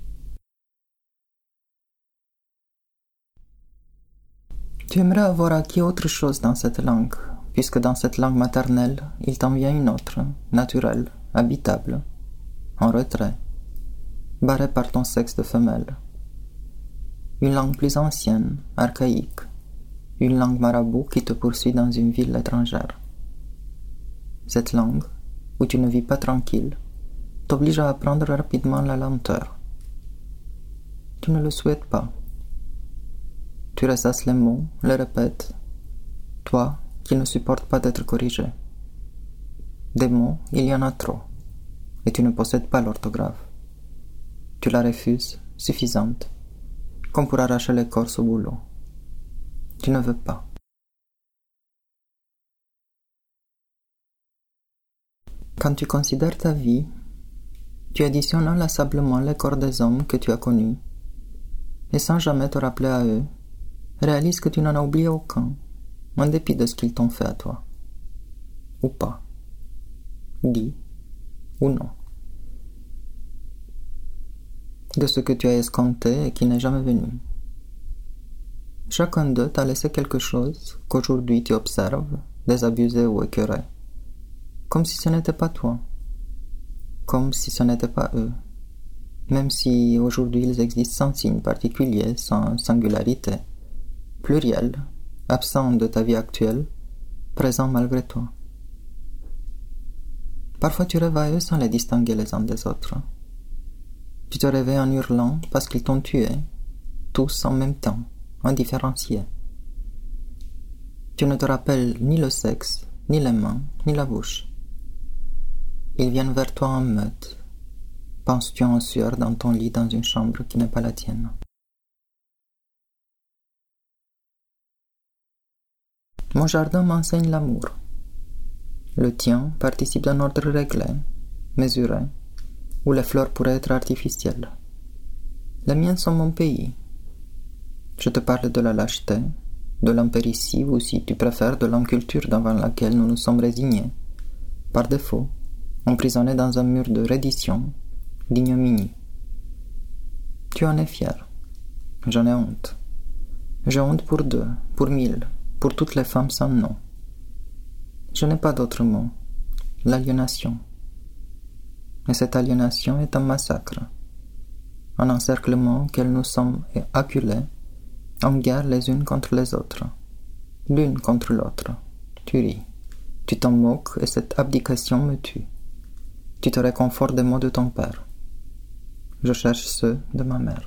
Tu aimerais avoir acquis autre chose dans cette langue, puisque dans cette langue maternelle, il t'en vient une autre, naturelle, habitable, en retrait, barrée par ton sexe de femelle. Une langue plus ancienne, archaïque, une langue marabout qui te poursuit dans une ville étrangère. Cette langue, où tu ne vis pas tranquille, t'oblige à apprendre rapidement la lenteur. Tu ne le souhaites pas. Tu ressasses les mots, les répètes, toi qui ne supportes pas d'être corrigé. Des mots, il y en a trop, et tu ne possèdes pas l'orthographe. Tu la refuses, suffisante, comme pour arracher l'écorce au boulot. Tu ne veux pas. Quand tu considères ta vie, tu additionnes inlassablement les corps des hommes que tu as connus, et sans jamais te rappeler à eux, réalise que tu n'en as oublié aucun, en dépit de ce qu'ils t'ont fait à toi. Ou pas. Dit ou non. De ce que tu as escompté et qui n'est jamais venu. Chacun d'eux t'a laissé quelque chose qu'aujourd'hui tu observes, désabusé ou écœuré. Comme si ce n'était pas toi. Comme si ce n'était pas eux. Même si aujourd'hui ils existent sans signe particulier, sans singularité. Pluriel, absent de ta vie actuelle, présent malgré toi. Parfois tu rêves à eux sans les distinguer les uns des autres. Tu te réveilles en hurlant parce qu'ils t'ont tué, tous en même temps, indifférenciés. Tu ne te rappelles ni le sexe, ni les mains, ni la bouche. Ils viennent vers toi en meute. Penses-tu en sueur dans ton lit dans une chambre qui n'est pas la tienne. Mon jardin m'enseigne l'amour. Le tien participe d'un ordre réglé, mesuré, où les fleurs pourraient être artificielles. Les miennes sont mon pays. Je te parle de la lâcheté, de l'impéritie ou, si tu préfères, de l'inculture devant laquelle nous nous sommes résignés, par défaut, emprisonnés dans un mur de reddition, d'ignominie. Tu en es fier. J'en ai honte. J'ai honte pour deux, pour mille, pour toutes les femmes sans nom. Je n'ai pas d'autre mot. L'aliénation. Et cette aliénation est un massacre. Un encerclement auquel nous sommes acculés, en guerre les unes contre les autres. L'une contre l'autre. Tu ris. Tu t'en moques et cette abdication me tue. Tu te réconfortes des mots de ton père. Je cherche ceux de ma mère.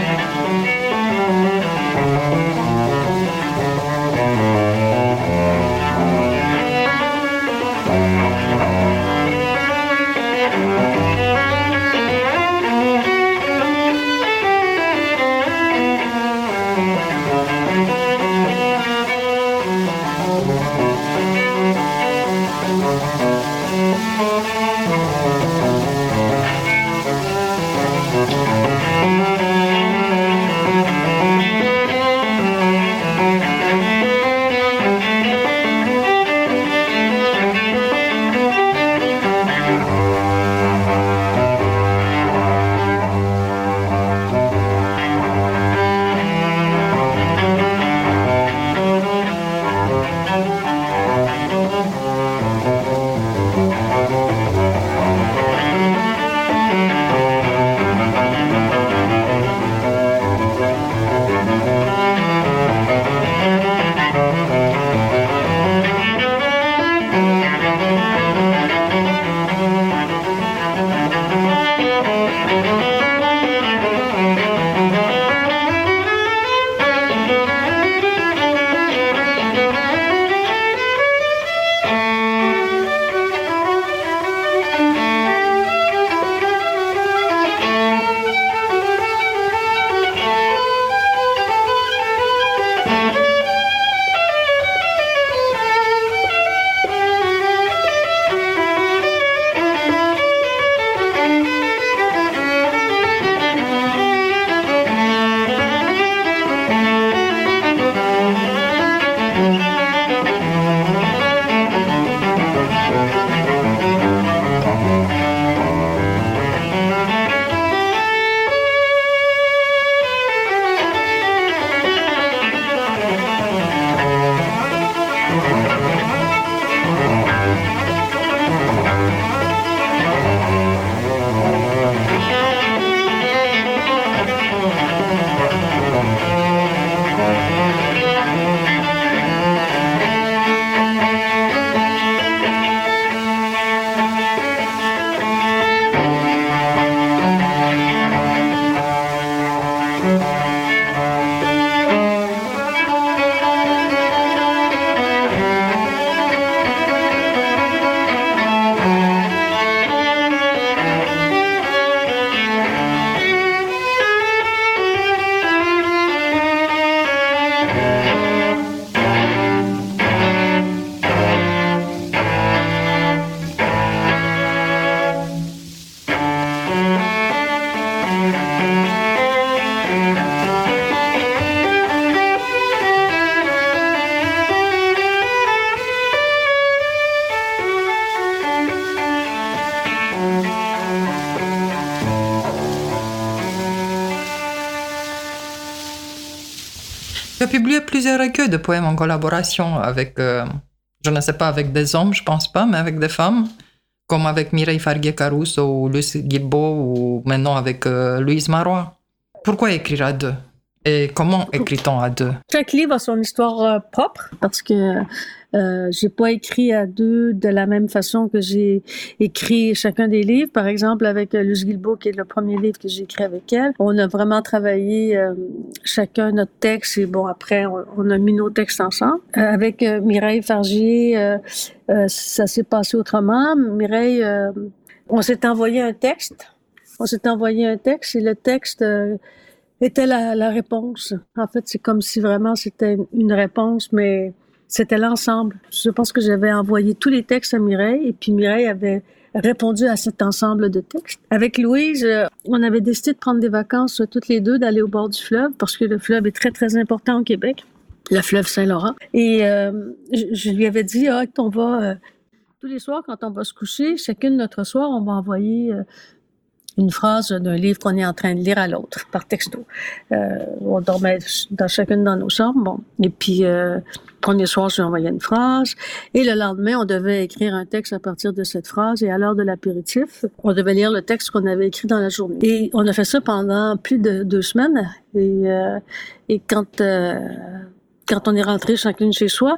Tu as publié plusieurs recueils de poèmes en collaboration avec, euh, je ne sais pas, avec des hommes, je pense pas, mais avec des femmes, comme avec Mireille Farguier-Caruso ou Luce Guilbeault ou maintenant avec euh, Louise Marois. Pourquoi écrire à deux? Et comment écrit-on à deux? Chaque livre a son histoire euh, propre parce que euh, j'ai pas écrit à deux de la même façon que j'ai écrit chacun des livres. Par exemple, avec euh, Luce Guilbeault, qui est le premier livre que j'ai écrit avec elle, on a vraiment travaillé euh, chacun notre texte et bon, après, on, on a mis nos textes ensemble. Euh, avec euh, Mireille Fargier, euh, euh, ça s'est passé autrement. Mireille, euh, on s'est envoyé un texte. On s'est envoyé un texte et le texte... Euh, était la, la réponse. En fait, c'est comme si vraiment c'était une réponse, mais c'était l'ensemble. Je pense que j'avais envoyé tous les textes à Mireille et puis Mireille avait répondu à cet ensemble de textes. Avec Louise, on avait décidé de prendre des vacances toutes les deux, d'aller au bord du fleuve parce que le fleuve est très, très important au Québec, le fleuve Saint-Laurent. Et euh, je, je lui avais dit, ah, on va, euh, tous les soirs, quand on va se coucher, chacune notre soir, on va envoyer... Euh, une phrase d'un livre qu'on est en train de lire à l'autre, par texto. Euh, on dormait dans chacune dans nos chambres. Bon. Et puis, euh, premier soir, je lui envoyais une phrase. Et le lendemain, on devait écrire un texte à partir de cette phrase. Et à l'heure de l'apéritif, on devait lire le texte qu'on avait écrit dans la journée. Et on a fait ça pendant plus de deux semaines. Et, euh, et quand, euh, quand on est rentré chacune chez soi,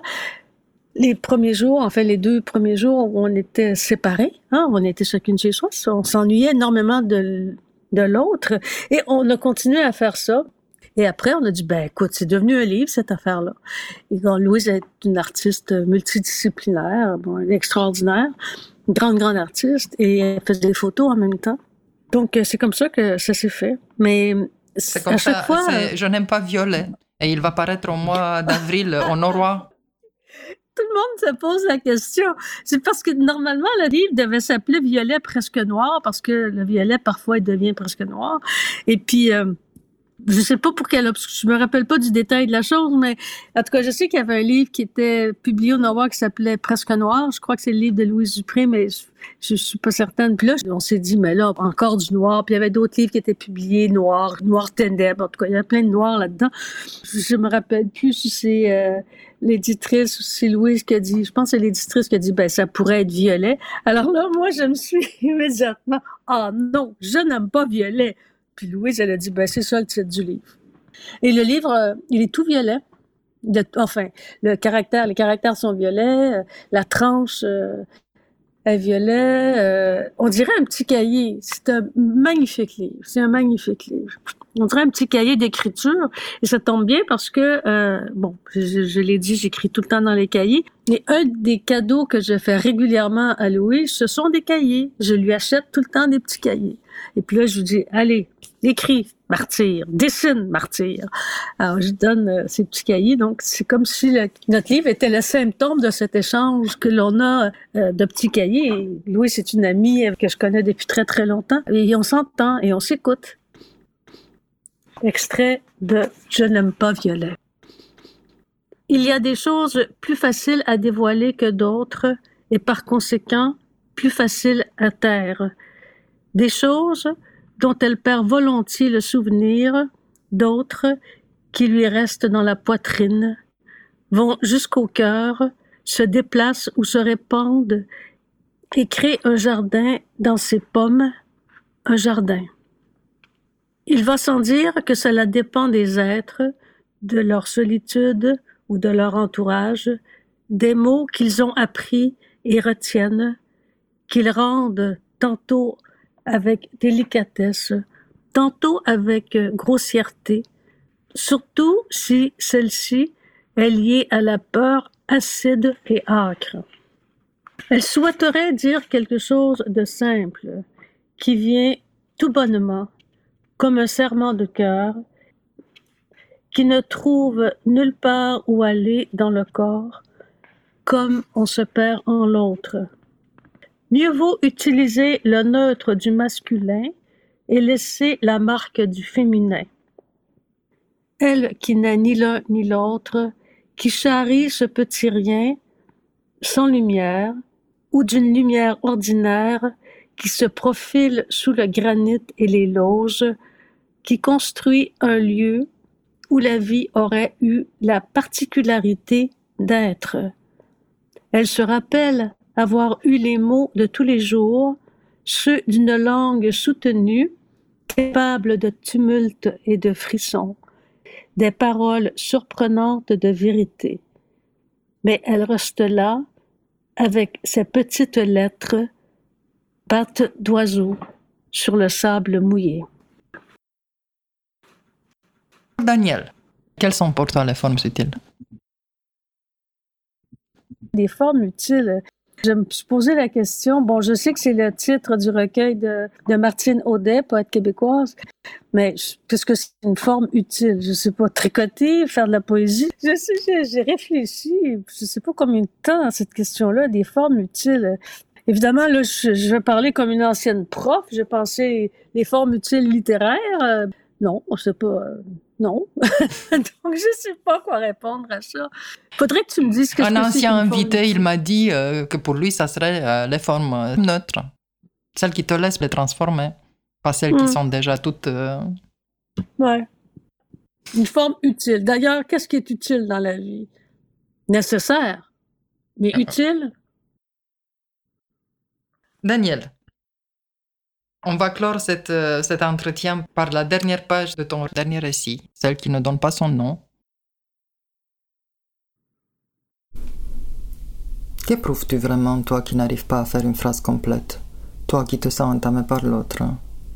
les premiers jours, en fait, les deux premiers jours où on était séparés, hein, on était chacune chez soi, on s'ennuyait énormément de, de l'autre. Et on a continué à faire ça. Et après, on a dit, ben écoute, c'est devenu un livre, cette affaire-là. Et quand Louise est une artiste multidisciplinaire, bon, extraordinaire, une grande, grande artiste, et elle faisait des photos en même temps. Donc, c'est comme ça que ça s'est fait. Mais c'est comme à chaque ça, fois... C'est Je n'aime pas Violet. Et il va paraître au mois d'avril au Noroît. Tout le monde se pose la question. C'est parce que normalement, le livre devait s'appeler Violet presque noir, parce que le violet, parfois, il devient presque noir. Et puis... Euh, je sais pas pour quelle option, je me rappelle pas du détail de la chose, mais en tout cas, je sais qu'il y avait un livre qui était publié au Noroît qui s'appelait Presque Noir. Je crois que c'est le livre de Louise Dupré, mais je, je suis pas certaine. Puis là, on s'est dit, mais là, encore du noir. Puis il y avait d'autres livres qui étaient publiés, noir, noir ténèbres. En tout cas, il y a plein de noir là-dedans. Je, je me rappelle plus si c'est euh, l'éditrice ou si c'est Louise qui a dit, je pense que c'est l'éditrice qui a dit, ben, ça pourrait être violet. Alors là, moi, je me suis immédiatement, ah non, je n'aime pas violet. Puis Louise, elle a dit, ben c'est ça le titre du livre. Et le livre, euh, il est tout violet. De, enfin, le caractère, les caractères sont violets, euh, la tranche euh, est violet. Euh, on dirait un petit cahier. C'est un magnifique livre. C'est un magnifique livre. On dirait un petit cahier d'écriture. Et ça tombe bien parce que, euh, bon, je, je l'ai dit, j'écris tout le temps dans les cahiers. Et un des cadeaux que je fais régulièrement à Louise, ce sont des cahiers. Je lui achète tout le temps des petits cahiers. Et puis là, je lui dis, allez, écris, martyr, dessine, martyr. Alors, je donne euh, ces petits cahiers. Donc, c'est comme si le, notre livre était le symptôme de cet échange que l'on a euh, de petits cahiers. Et Louise, c'est une amie que je connais depuis très, très longtemps. Et on s'entend et on s'écoute. Extrait de « Je n'aime pas Violet ». Il y a des choses plus faciles à dévoiler que d'autres et par conséquent plus faciles à taire. Des choses dont elle perd volontiers le souvenir, d'autres qui lui restent dans la poitrine, vont jusqu'au cœur, se déplacent ou se répandent et créent un jardin dans ses pommes, un jardin. Il va sans dire que cela dépend des êtres, de leur solitude ou de leur entourage, des mots qu'ils ont appris et retiennent, qu'ils rendent tantôt avec délicatesse, tantôt avec grossièreté, surtout si celle-ci est liée à la peur acide et âcre. Elle souhaiterait dire quelque chose de simple, qui vient tout bonnement, comme un serrement de cœur, qui ne trouve nulle part où aller dans le corps, comme on se perd en l'autre. Mieux vaut utiliser le neutre du masculin et laisser la marque du féminin. Elle qui n'est ni l'un ni l'autre, qui charrie ce petit rien, sans lumière, ou d'une lumière ordinaire, qui se profile sous le granit et les lauges, qui construit un lieu où la vie aurait eu la particularité d'être. Elle se rappelle avoir eu les mots de tous les jours, ceux d'une langue soutenue, capable de tumulte et de frissons, des paroles surprenantes de vérité. Mais elle reste là, avec ses petites lettres, pattes d'oiseau sur le sable mouillé. Daniel, quelles sont pour toi les formes utiles? Des formes utiles. Je me suis posé la question, bon, je sais que c'est le titre du recueil de, de Martine Audet, poète québécoise, mais puisque c'est une forme utile, je sais pas, tricoter, faire de la poésie, je sais, j'ai, j'ai réfléchi, je sais pas combien de temps à cette question-là, des formes utiles. Évidemment, là, je, je vais parler comme une ancienne prof, j'ai pensé les formes utiles littéraires, euh, non, on sait pas, euh, non. Donc, je sais pas quoi répondre à ça. Faudrait que tu me dises que Un c'est ancien une forme invité, utile. il m'a dit euh, que pour lui, ça serait euh, les formes euh, neutres. Celles qui te laissent les transformer. Pas celles qui Mm. sont déjà toutes... euh, Ouais. Une forme utile. D'ailleurs, qu'est-ce qui est utile dans la vie? Nécessaire. Mais utile? Daniel, on va clore cette, euh, cet entretien par la dernière page de ton dernier récit, celle qui ne donne pas son nom. Qu'éprouves-tu vraiment, toi qui n'arrives pas à faire une phrase complète? Toi qui te sens entamé par l'autre?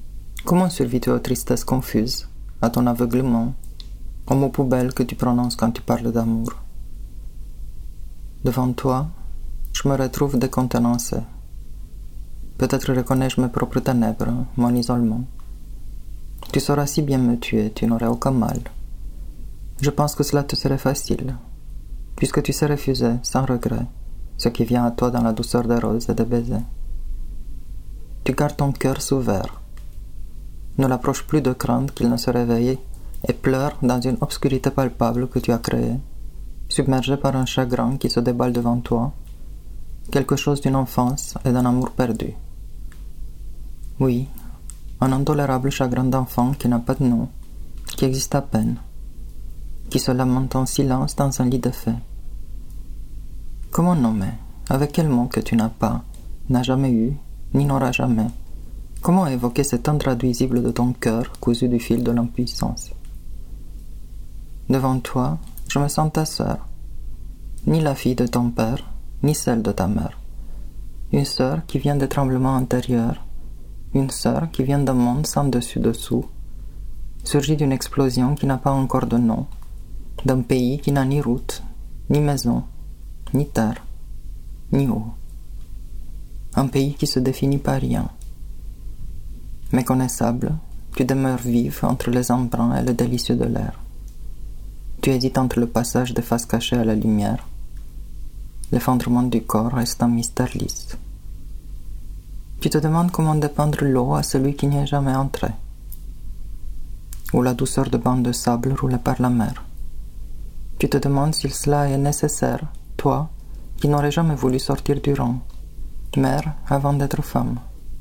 Comment survis-tu aux tristesses confuses, à ton aveuglement, aux mots poubelles que tu prononces quand tu parles d'amour? Devant toi, je me retrouve décontenancé. Peut-être reconnais-je mes propres ténèbres, mon isolement. Tu sauras si bien me tuer, tu n'aurais aucun mal. Je pense que cela te serait facile, puisque tu sais refuser, sans regret, ce qui vient à toi dans la douceur des roses et des baisers. Tu gardes ton cœur sous verre. Ne l'approche plus de crainte qu'il ne se réveille et pleure dans une obscurité palpable que tu as créée, submergé par un chagrin qui se déballe devant toi, quelque chose d'une enfance et d'un amour perdu. Oui, un intolérable chagrin d'enfant qui n'a pas de nom, qui existe à peine, qui se lamente en silence dans un lit de fées. Comment nommer, avec quel mot que tu n'as pas, n'as jamais eu, ni n'auras jamais? Comment évoquer cet intraduisible de ton cœur cousu du fil de l'impuissance? Devant toi, je me sens ta sœur, ni la fille de ton père, ni celle de ta mère. Une sœur qui vient des tremblements antérieurs, une sœur qui vient d'un monde sans dessus-dessous, surgit d'une explosion qui n'a pas encore de nom, d'un pays qui n'a ni route, ni maison, ni terre, ni eau. Un pays qui se définit par rien. Méconnaissable, tu demeures vive entre les embruns et le délicieux de l'air. Tu hésites entre le passage des faces cachées à la lumière. L'effondrement du corps reste un mystère lisse. Tu te demandes comment dépendre l'eau à celui qui n'y est jamais entré, ou la douceur de bancs de sable roulés par la mer. Tu te demandes si cela est nécessaire, toi, qui n'aurais jamais voulu sortir du rang, mère avant d'être femme.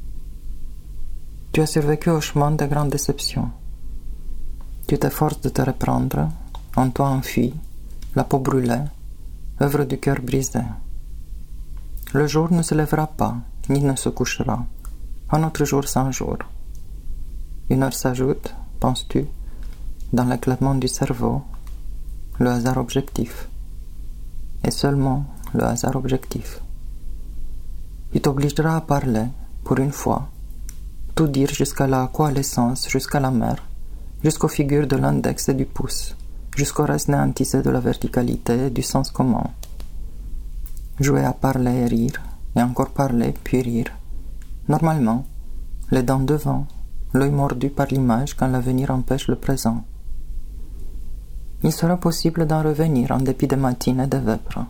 Tu as survécu au chemin de grandes déceptions. Tu t'efforces de te reprendre, en toi enfui, la peau brûlée, œuvre du cœur brisé. Le jour ne se lèvera pas, ni ne se couchera. Un autre jour sans jour. Une heure s'ajoute, penses-tu, dans l'éclatement du cerveau, le hasard objectif. Et seulement le hasard objectif. Tu t'obligeras à parler, pour une fois, tout dire jusqu'à la coalescence, jusqu'à la mer, jusqu'aux figures de l'index et du pouce, jusqu'au reste néantisé de la verticalité et du sens commun. Jouer à parler et rire, et encore parler puis rire. Normalement, les dents devant, l'œil mordu par l'image quand l'avenir empêche le présent. Il sera possible d'en revenir en dépit des matines et des vêpres.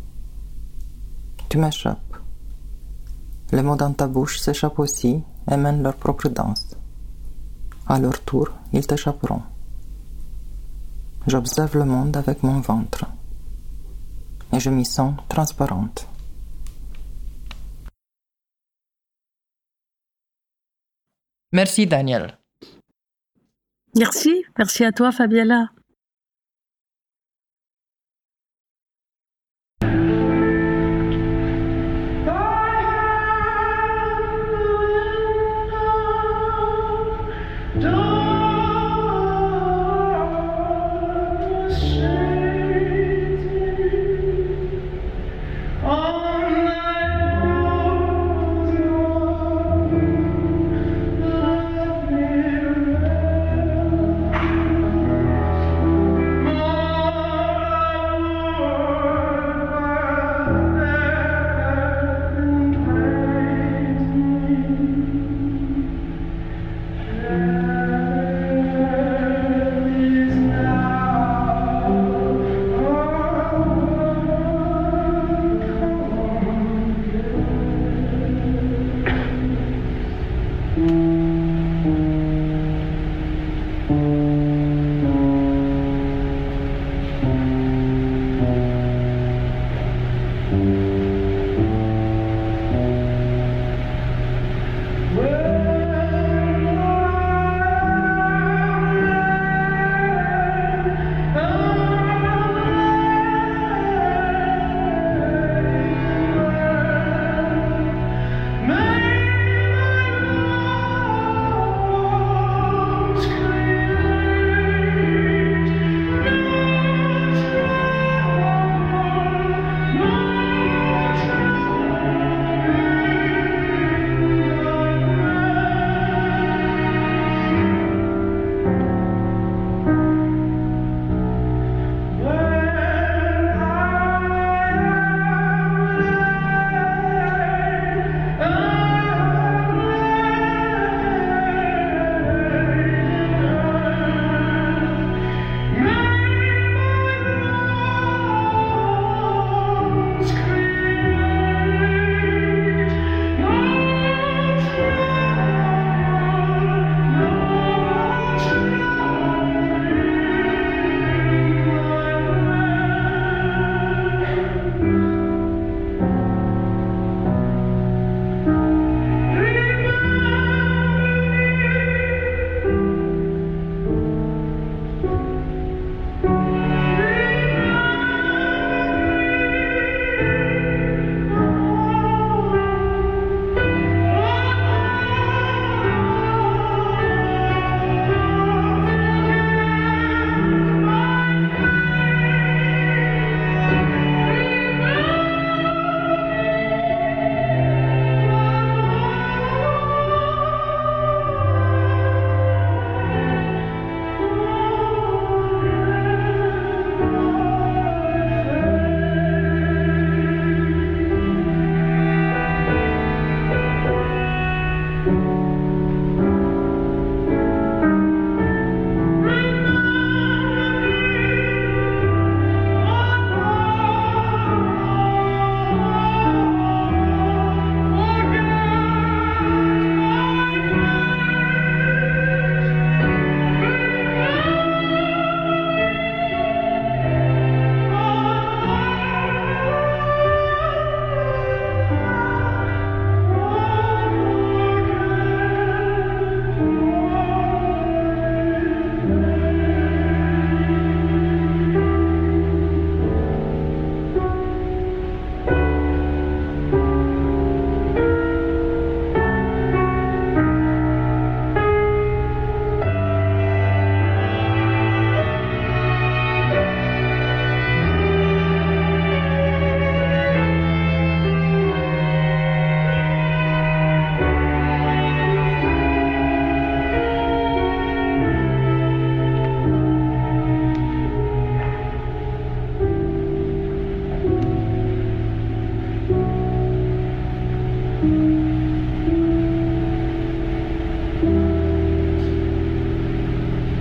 Tu m'échappes. Les mots dans ta bouche s'échappent aussi et mènent leur propre danse. À leur tour, ils t'échapperont. J'observe le monde avec mon ventre et je m'y sens transparente. Merci, Daniel. Merci, merci à toi, Fabiola.